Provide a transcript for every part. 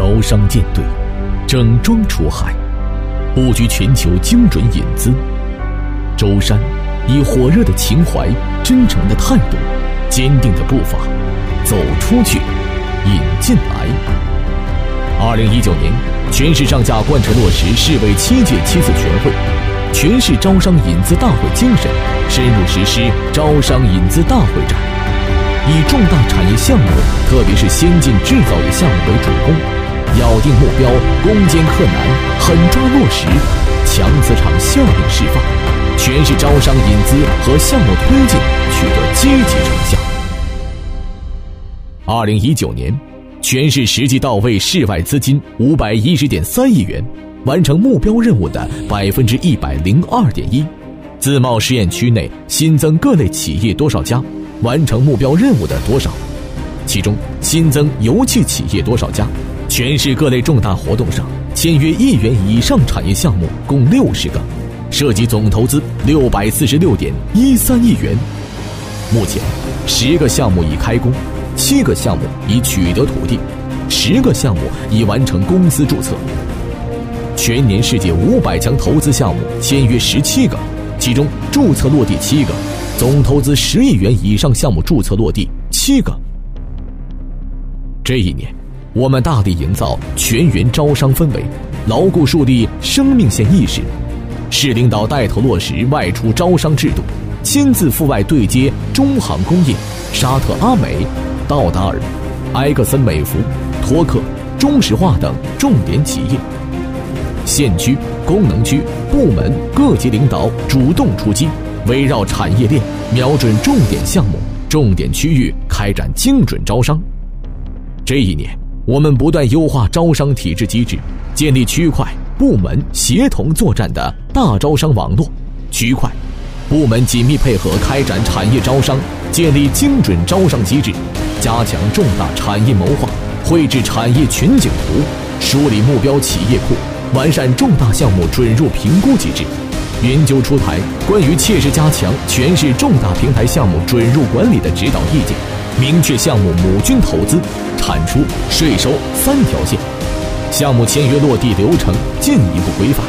招商舰队整装出海，布局全球精准引资。舟山以火热的情怀、真诚的态度、坚定的步伐，走出去，引进来。2019年，全市上下贯彻落实市委7届7次全会全市招商引资大会精神，深入实施招商引资大会战，以重大产业项目，特别是先进制造业项目为主攻，咬定目标，攻坚克难，狠抓落实，强磁场效应示范，全市招商引资和项目推进取得积极成效。2019年，全市实际到位市外资金510.3亿元，完成目标任务的102.1%。自贸试验区内新增各类企业多少家，完成目标任务的多少？其中新增油气企业多少家？全市各类重大活动上签约1亿元以上产业项目共60个，涉及总投资646.13亿元。目前10个项目已开工，7个项目已取得土地，10个项目已完成公司注册。全年世界500强投资项目签约17个，其中注册落地7个，总投资10亿元以上项目注册落地7个。这一年，我们大力营造全员招商氛围，牢固树立生命线意识。市领导带头落实外出招商制度，亲自赴外对接中航工业、沙特阿美、道达尔、埃克森美孚、托克、中石化等重点企业。县区、功能区、部门各级领导主动出击，围绕产业链，瞄准重点项目、重点区域开展精准招商。这一年，我们不断优化招商体制机制，建立区块、部门协同作战的大招商网络，区块、部门紧密配合开展产业招商，建立精准招商机制，加强重大产业谋划，绘制产业全景图，梳理目标企业库，完善重大项目准入评估机制，研究出台关于切实加强全市重大平台项目准入管理的指导意见，明确项目母均投资、产出、税收3条线，项目签约落地流程进一步规范。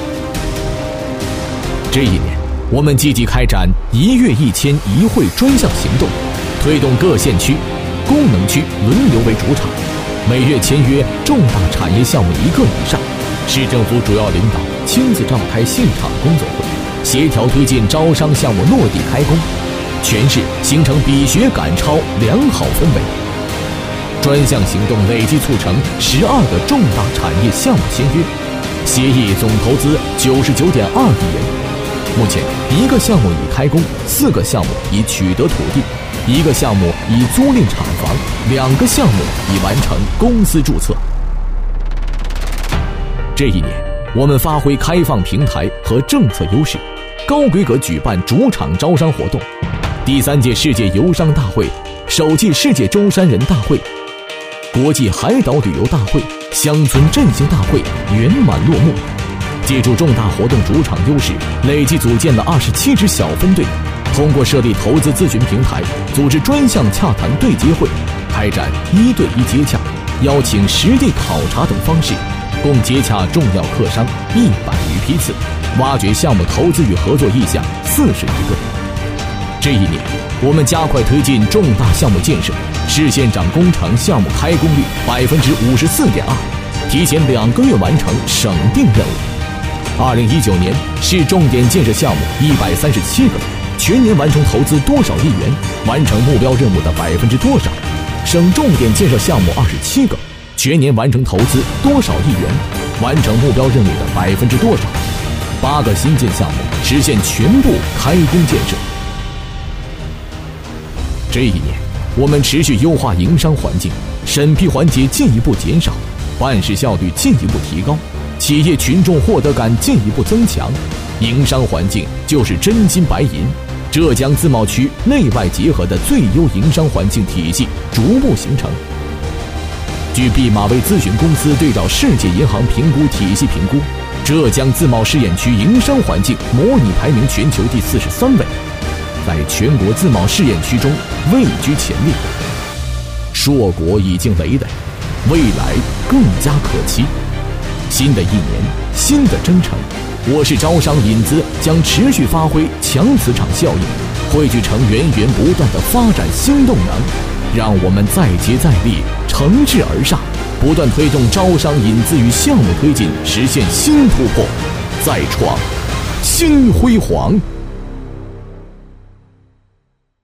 这一年，我们积极开展1月1签1会专项行动，推动各县区、功能区轮流为主场，每月签约重大产业项目1个以上。市政府主要领导亲自召开现场工作会，协调推进招商项目落地开工，全市形成比学赶超良好氛围。专项行动累计促成12个重大产业项目签约，协议总投资99.2亿元。目前1个项目已开工，4个项目已取得土地，1个项目已租赁厂房，2个项目已完成公司注册。这一年，我们发挥开放平台和政策优势，高规格举办主场招商活动。第3届世界游商大会、首届世界舟山人大会、国际海岛旅游大会、乡村振兴大会圆满落幕。借助重大活动主场优势，累计组建了27支小分队，通过设立投资咨询平台，组织专项洽谈对接会，开展1对1接洽，邀请实地考察等方式，共接洽重要客商100余批次，挖掘项目投资与合作意向41个。这一年，我们加快推进重大项目建设，市县长工程项目开工率54.2%，提前2个月完成省定任务。2019年，市重点建设项目137个，全年完成投资多少亿元，完成目标任务的多少？省重点建设项目27个，全年完成投资多少亿元，完成目标任务的多少？8个新建项目实现全部开工建设。这一年，我们持续优化营商环境，审批环节进一步减少，办事效率进一步提高，企业群众获得感进一步增强，营商环境就是真金白银。浙江自贸区内外结合的最优营商环境体系逐步形成。据毕马威咨询公司对照世界银行评估体系评估，浙江自贸试验区营商环境模拟排名全球第43位，在全国自贸试验区中位居前列。硕果已经累累， 未来更加可期。新的一年，新的征程，我市招商引资将持续发挥强磁场效应，汇聚成源源不断的发展新动能，让我们再接再厉，乘势而上，不断推动招商引资与项目推进，实现新突破，再创新辉煌。